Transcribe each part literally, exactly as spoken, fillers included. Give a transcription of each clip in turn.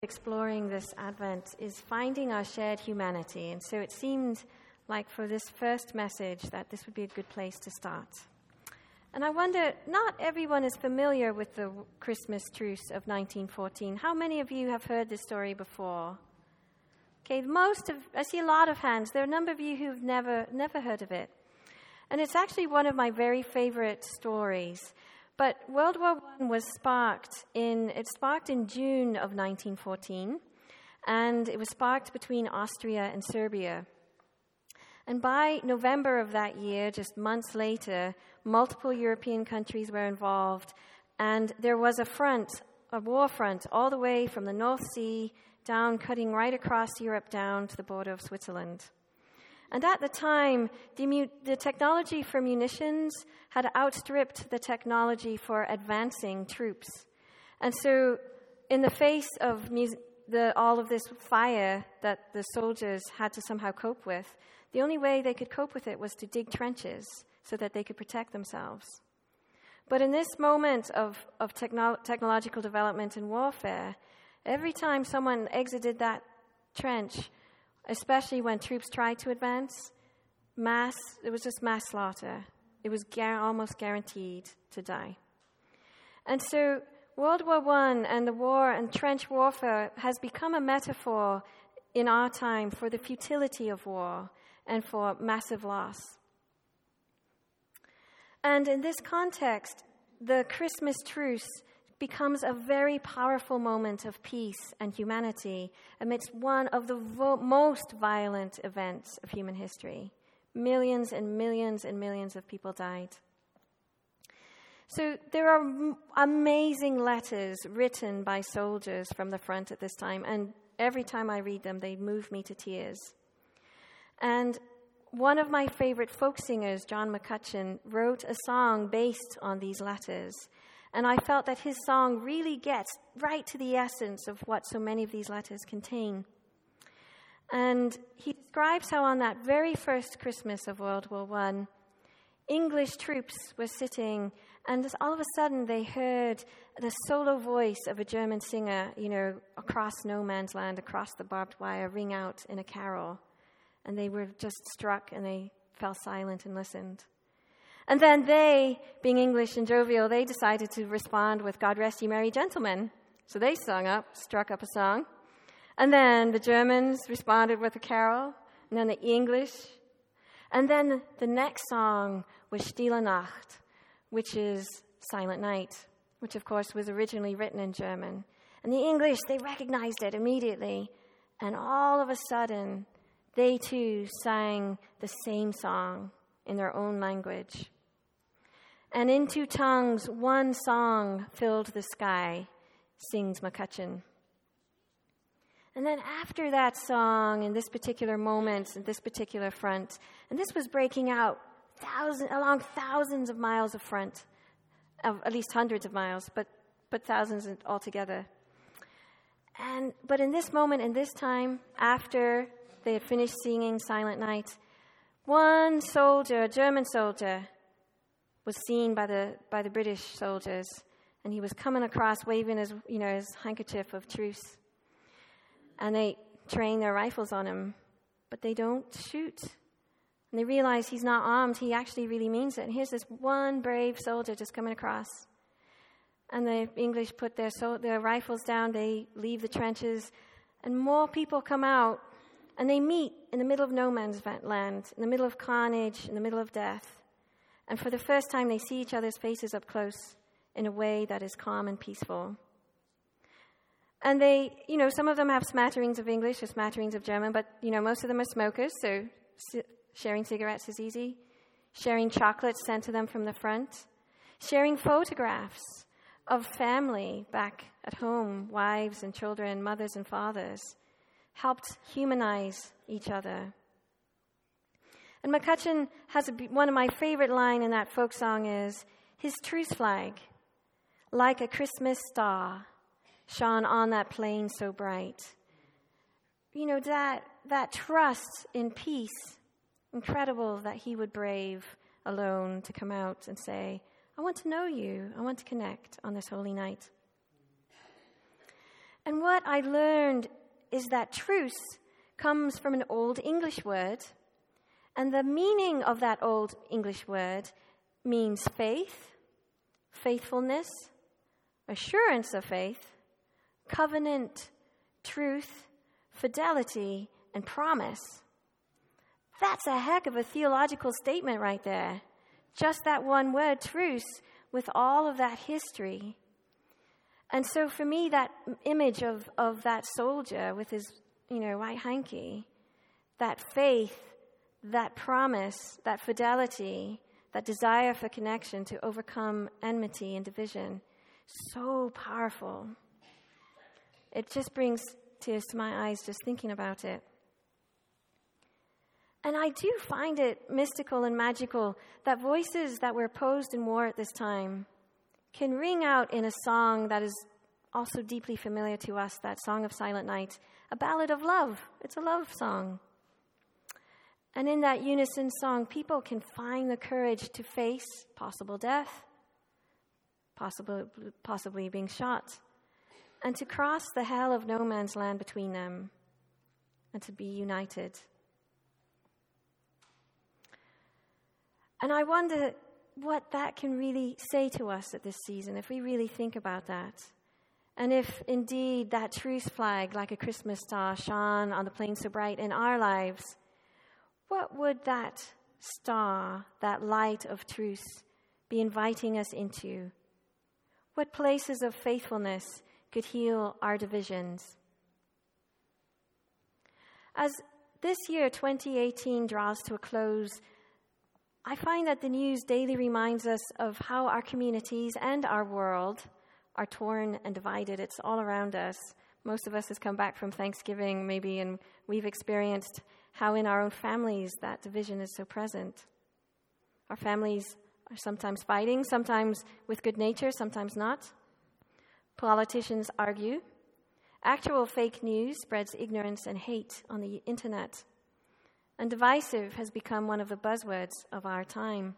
Exploring this Advent is finding our shared humanity, and so it seemed like for this first message that this would be a good place to start. And I wonder, not everyone is familiar with the Christmas truce of nineteen fourteen. How many of you have heard this story before? Okay, most of, I see a lot of hands. There are a number of you who've never, never heard of it. And it's actually one of my very favorite stories. But World War One was sparked in, it sparked in June of nineteen fourteen, and it was sparked between Austria and Serbia. And by November of that year, just months later, multiple European countries were involved, and there was a front, a war front, all the way from the North Sea down, cutting right across Europe down to the border of Switzerland. And at the time, the, mu- the technology for munitions had outstripped the technology for advancing troops. And so, in the face of mu- the, all of this fire that the soldiers had to somehow cope with, the only way they could cope with it was to dig trenches so that they could protect themselves. But in this moment of, of techno- technological development and warfare, every time someone exited that trench, especially when troops tried to advance, mass, it was just mass slaughter. It was gar- almost guaranteed to die. And so World War One and the war and trench warfare has become a metaphor in our time for the futility of war and for massive loss. And in this context, the Christmas truce becomes a very powerful moment of peace and humanity amidst one of the vo- most violent events of human history. Millions and millions and millions of people died. So there are m- amazing letters written by soldiers from the front at this time, and every time I read them, they move me to tears. And one of my favorite folk singers, John McCutcheon, wrote a song based on these letters. And I felt that his song really gets right to the essence of what so many of these letters contain. And he describes how on that very first Christmas of World War One, English troops were sitting, and all of a sudden they heard the solo voice of a German singer, you know, across no man's land, across the barbed wire, ring out in a carol. And they were just struck, and they fell silent and listened. And then they, being English and jovial, they decided to respond with God Rest Ye Merry Gentlemen. So they sung up, struck up a song. And then the Germans responded with a carol, and then the English. And then the next song was Stille Nacht, which is Silent Night, which of course was originally written in German. And the English, they recognized it immediately. And all of a sudden, they too sang the same song in their own language. And in two tongues, one song filled the sky, sings McCutcheon. And then after that song, in this particular moment, in this particular front, and this was breaking out thousand, along thousands of miles of front, of at least hundreds of miles, but, but thousands altogether. And but in this moment, in this time, after they had finished singing Silent Night, one soldier, a German soldier, was seen by the by the British soldiers, and he was coming across waving his, you know, his handkerchief of truce. And they train their rifles on him, but they don't shoot. And they realize he's not armed. He actually really means it. And here's this one brave soldier just coming across. And the English put their so- their rifles down. They leave the trenches, and more people come out. And they meet in the middle of no man's land, in the middle of carnage, in the middle of death. And for the first time, they see each other's faces up close in a way that is calm and peaceful. And they, you know, some of them have smatterings of English or smatterings of German, but, you know, most of them are smokers, so c- sharing cigarettes is easy. Sharing chocolates sent to them from the front. Sharing photographs of family back at home, wives and children, mothers and fathers, helped humanize each other. And McCutcheon has a, one of my favorite lines in that folk song is, his truce flag, like a Christmas star, shone on that plain so bright. You know, that that trust in peace, incredible that he would brave alone to come out and say, I want to know you, I want to connect on this holy night. And what I learned is that truce comes from an Old English word, and the meaning of that Old English word means faith, faithfulness, assurance of faith, covenant, truth, fidelity, and promise. That's a heck of a theological statement right there. Just that one word, truce, with all of that history. And so for me, that image of, of that soldier with his, you know, white hanky, that faith, that promise, that fidelity, that desire for connection to overcome enmity and division, so powerful. It just brings tears to my eyes just thinking about it. And I do find it mystical and magical that voices that were opposed in war at this time can ring out in a song that is also deeply familiar to us, that Song of Silent Night, a ballad of love. It's a love song. And in that unison song, people can find the courage to face possible death, possible, possibly being shot, and to cross the hell of no man's land between them, and to be united. And I wonder what that can really say to us at this season, if we really think about that. And if indeed that truce flag, like a Christmas star, shone on the plain so bright in our lives, what would that star, that light of truce, be inviting us into? What places of faithfulness could heal our divisions? As this year, twenty eighteen, draws to a close, I find that the news daily reminds us of how our communities and our world are torn and divided. It's all around us. Most of us has come back from Thanksgiving maybe, and we've experienced how in our own families that division is so present. Our families are sometimes fighting, sometimes with good nature, sometimes not. Politicians argue. Actual fake news spreads ignorance and hate on the internet. And divisive has become one of the buzzwords of our time.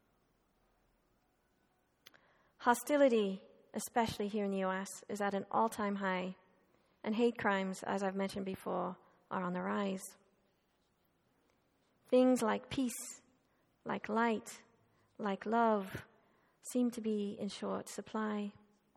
Hostility, especially here in the U S, is at an all-time high, and hate crimes, as I've mentioned before, are on the rise. Things like peace, like light, like love, seem to be in short supply.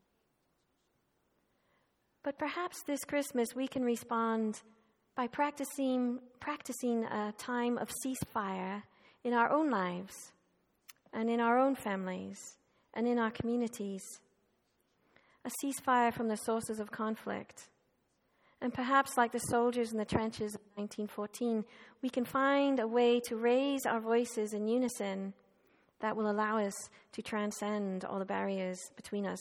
But perhaps this Christmas we can respond by practicing practicing a time of ceasefire in our own lives and in our own families and in our communities. A ceasefire from the sources of conflict. And perhaps like the soldiers in the trenches of nineteen fourteen, we can find a way to raise our voices in unison that will allow us to transcend all the barriers between us.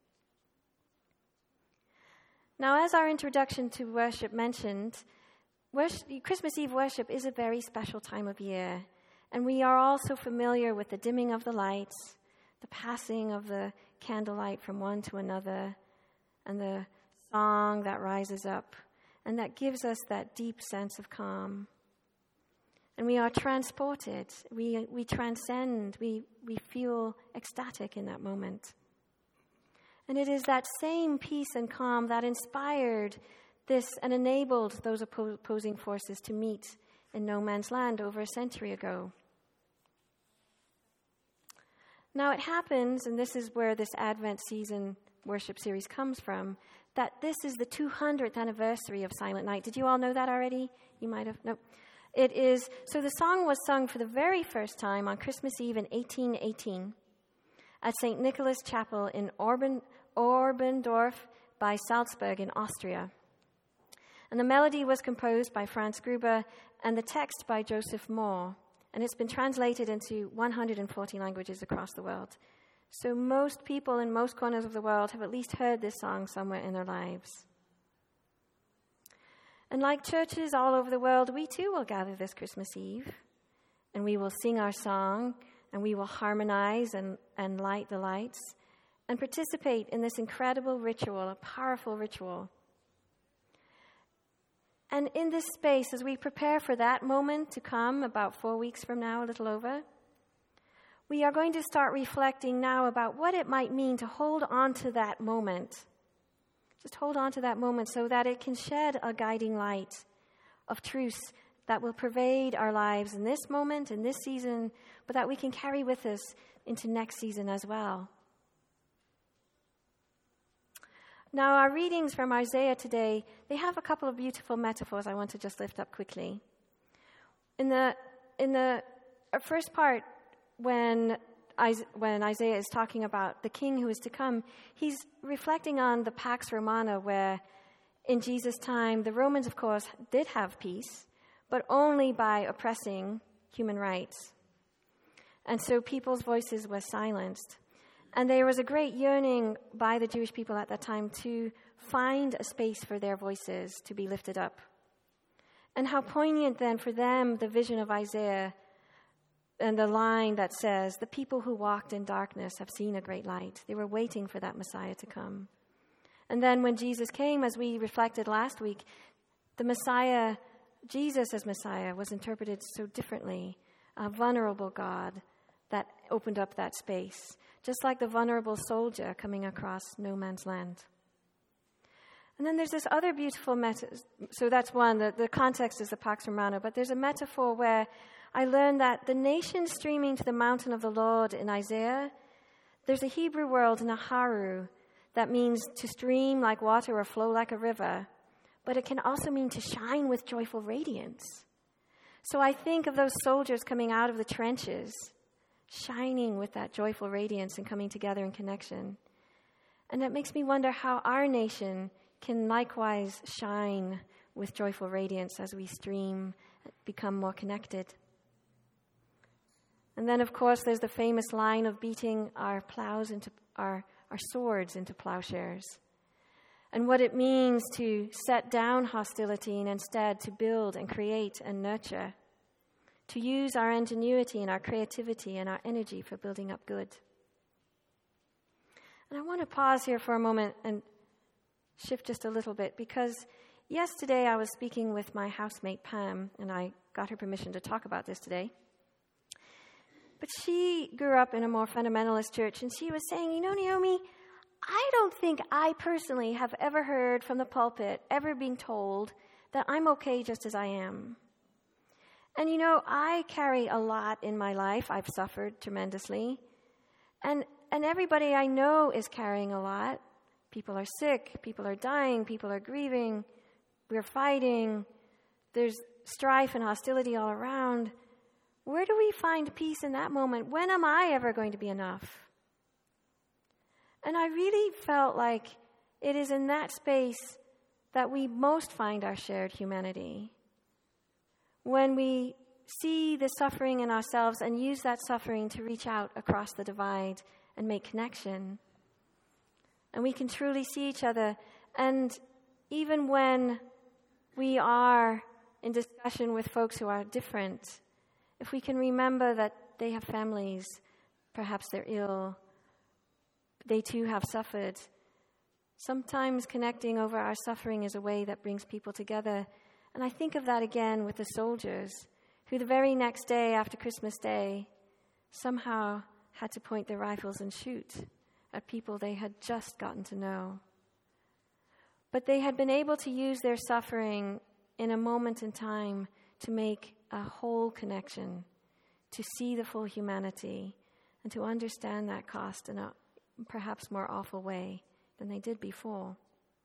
Now, as our introduction to worship mentioned, worship, Christmas Eve worship is a very special time of year, and we are also familiar with the dimming of the lights, the passing of the candlelight from one to another, and the song that rises up, and that gives us that deep sense of calm. And we are transported, we we transcend, we, we feel ecstatic in that moment. And it is that same peace and calm that inspired this and enabled those opposing forces to meet in no man's land over a century ago. Now it happens, and this is where this Advent season worship series comes from, that this is the two hundredth anniversary of Silent Night. Did you all know that already? You might have. No. It is. So the song was sung for the very first time on Christmas Eve in eighteen eighteen at Saint Nicholas Chapel in Orben, Orbendorf by Salzburg in Austria. And the melody was composed by Franz Gruber and the text by Joseph Moore. And it's been translated into one hundred forty languages across the world. So most people in most corners of the world have at least heard this song somewhere in their lives. And like churches all over the world, we too will gather this Christmas Eve, and we will sing our song, and we will harmonize and, and light the lights, and participate in this incredible ritual, a powerful ritual. And in this space, as we prepare for that moment to come about four weeks from now, a little over, we are going to start reflecting now about what it might mean to hold on to that moment, Just hold on to that moment so that it can shed a guiding light of truth that will pervade our lives in this moment, in this season, but that we can carry with us into next season as well. Now, our readings from Isaiah today, they have a couple of beautiful metaphors I want to just lift up quickly. In the in the first part, when when Isaiah is talking about the king who is to come, he's reflecting on the Pax Romana, where in Jesus' time, the Romans, of course, did have peace, but only by oppressing human rights. And so people's voices were silenced. And there was a great yearning by the Jewish people at that time to find a space for their voices to be lifted up. And how poignant then for them the vision of Isaiah and the line that says, the people who walked in darkness have seen a great light. They were waiting for that Messiah to come. And then when Jesus came, as we reflected last week, the Messiah, Jesus as Messiah, was interpreted so differently. A vulnerable God that opened up that space, just like the vulnerable soldier coming across no man's land. And then there's this other beautiful metaphor. So that's one, the, the context is the Pax Romana, but there's a metaphor where I learned that the nation streaming to the mountain of the Lord in Isaiah, there's a Hebrew word, naharu, that means to stream like water or flow like a river, but it can also mean to shine with joyful radiance. So I think of those soldiers coming out of the trenches, shining with that joyful radiance and coming together in connection. And that makes me wonder how our nation can likewise shine with joyful radiance as we stream, become more connected. And then, of course, there's the famous line of beating our plows into our, our swords into plowshares. And what it means to set down hostility and instead to build and create and nurture. To use our ingenuity and our creativity and our energy for building up good. And I want to pause here for a moment and shift just a little bit, because yesterday I was speaking with my housemate Pam, and I got her permission to talk about this today. But she grew up in a more fundamentalist church, and she was saying, you know, Naomi, I don't think I personally have ever heard from the pulpit, ever being told that I'm okay just as I am. And, you know, I carry a lot in my life. I've suffered tremendously. And and everybody I know is carrying a lot. People are sick. People are dying. People are grieving. We're fighting. There's strife and hostility all around. Where do we find peace in that moment? When am I ever going to be enough? And I really felt like it is in that space that we most find our shared humanity. When we see the suffering in ourselves and use that suffering to reach out across the divide and make connection. And we can truly see each other. And even when we are in discussion with folks who are different, if we can remember that they have families, perhaps they're ill, they too have suffered. Sometimes connecting over our suffering is a way that brings people together. And I think of that again with the soldiers, who the very next day after Christmas Day somehow had to point their rifles and shoot at people they had just gotten to know. But they had been able to use their suffering in a moment in time to make a whole connection, to see the full humanity, and to understand that cost in a perhaps more awful way than they did before.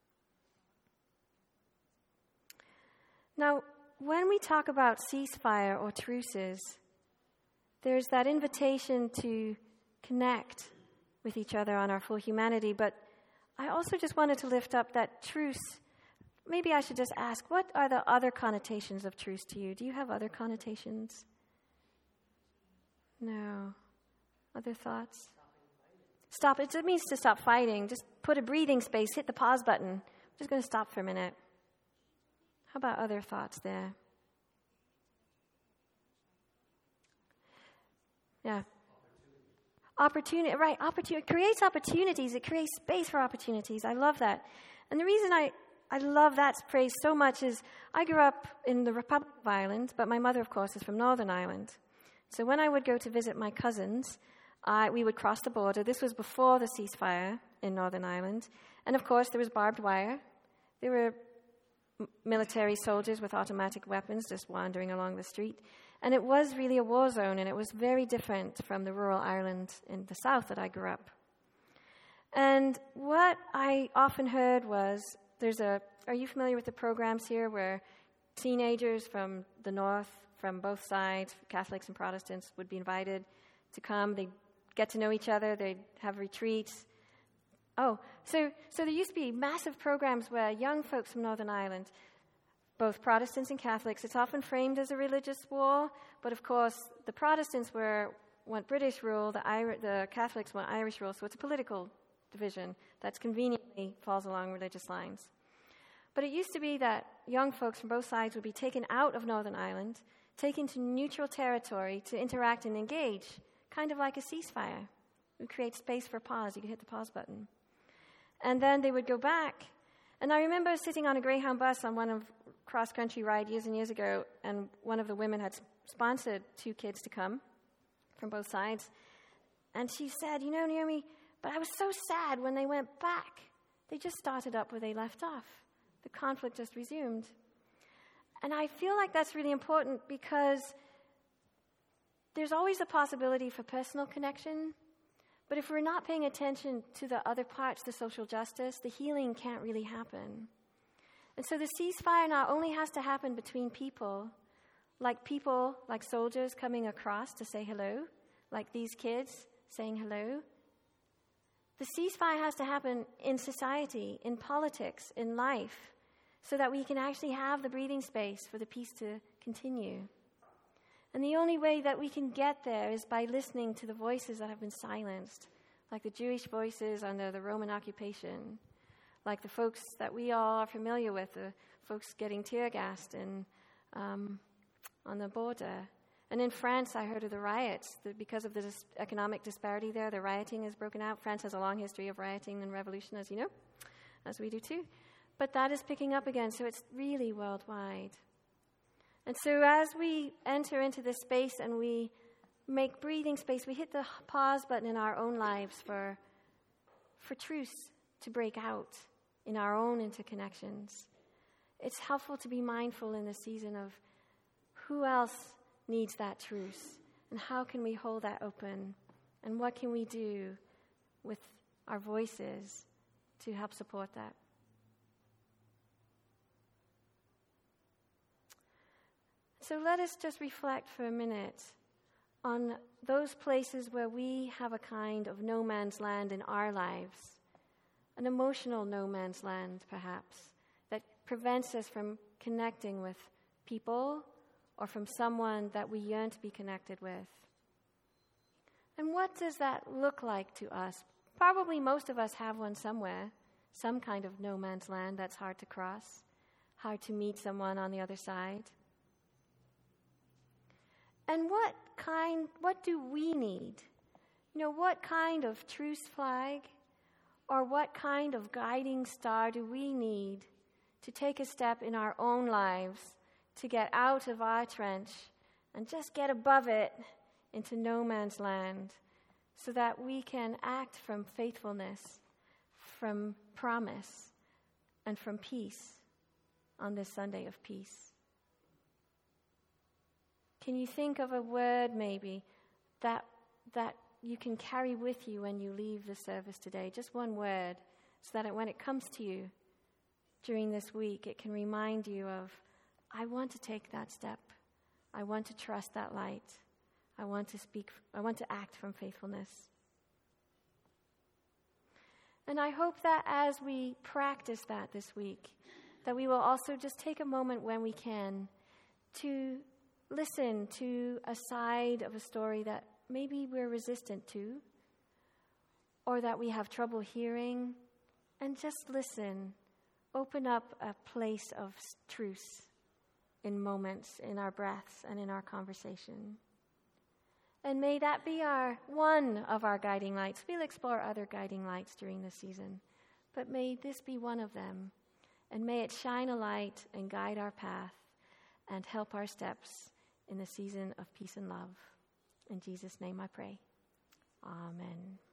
Now, when we talk about ceasefire or truces, there's that invitation to connect with each other on our full humanity, but I also just wanted to lift up that truce. Maybe I should just ask, what are the other connotations of truce to you? Do you have other connotations? No. Other thoughts? Stop. It means to stop fighting. Just put a breathing space, hit the pause button. I'm just going to stop for a minute. How about other thoughts there? Yeah. Opportunity, right, opportunity. It creates opportunities. It creates space for opportunities. I love that. And the reason I, I love that phrase so much is I grew up in the Republic of Ireland, but my mother, of course, is from Northern Ireland. So when I would go to visit my cousins, I, we would cross the border. This was before the ceasefire in Northern Ireland. And of course, there was barbed wire. There were m- military soldiers with automatic weapons just wandering along the street. And it was really a war zone, and it was very different from the rural Ireland in the south that I grew up. And what I often heard was, there's a, are you familiar with the programs here where teenagers from the north, from both sides, Catholics and Protestants, would be invited to come. They'd get to know each other. They'd have retreats. Oh, so so there used to be massive programs where young folks from Northern Ireland, both Protestants and Catholics, it's often framed as a religious war, but of course the Protestants were want British rule, the, Iri- the Catholics want Irish rule, so it's a political division that's conveniently falls along religious lines. But it used to be that young folks from both sides would be taken out of Northern Ireland, taken to neutral territory to interact and engage, kind of like a ceasefire. We create space for pause. You can hit the pause button. And then they would go back. And I remember sitting on a Greyhound bus on one of cross-country ride years and years ago, and one of the women had sponsored two kids to come from both sides. And she said, you know, Naomi, but I was so sad when they went back. They just started up where they left off. The conflict just resumed. And I feel like that's really important because there's always a possibility for personal connection, but if we're not paying attention to the other parts, the social justice, the healing can't really happen. And so the ceasefire not only has to happen between people, like people, like soldiers coming across to say hello, like these kids saying hello. The ceasefire has to happen in society, in politics, in life, so that we can actually have the breathing space for the peace to continue. And the only way that we can get there is by listening to the voices that have been silenced, like the Jewish voices under the Roman occupation, like the folks that we all are familiar with, the folks getting tear-gassed in, um, on the border. And in France, I heard of the riots. The, because of the dis- economic disparity there, the rioting has broken out. France has a long history of rioting and revolution, as you know, as we do too. But that is picking up again, so it's really worldwide. And so as we enter into this space and we make breathing space, we hit the pause button in our own lives for, for truth to break out in our own interconnections. It's helpful to be mindful in the season of who else needs that truth, and how can we hold that open, and what can we do with our voices to help support that. So let us just reflect for a minute on those places where we have a kind of no man's land in our lives, an emotional no man's land perhaps, that prevents us from connecting with people or from someone that we yearn to be connected with. And what does that look like to us? Probably most of us have one somewhere, some kind of no man's land that's hard to cross, hard to meet someone on the other side. And what kind, what do we need? You know, what kind of truce flag or what kind of guiding star do we need to take a step in our own lives to get out of our trench and just get above it into no man's land so that we can act from faithfulness, from promise, and from peace on this Sunday of peace? Can you think of a word maybe that that you can carry with you when you leave the service today? Just one word, so that it, when it comes to you during this week, it can remind you of, I want to take that step. I want to trust that light. I want to speak, I want to act from faithfulness. And I hope that as we practice that this week, that we will also just take a moment when we can to listen to a side of a story that maybe we're resistant to, or that we have trouble hearing, and just listen. Open up a place of truce in moments, in our breaths, and in our conversation. And may that be our one of our guiding lights. We'll explore other guiding lights during this season, but may this be one of them. And may it shine a light and guide our path and help our steps in the season of peace and love. In Jesus' name I pray. Amen.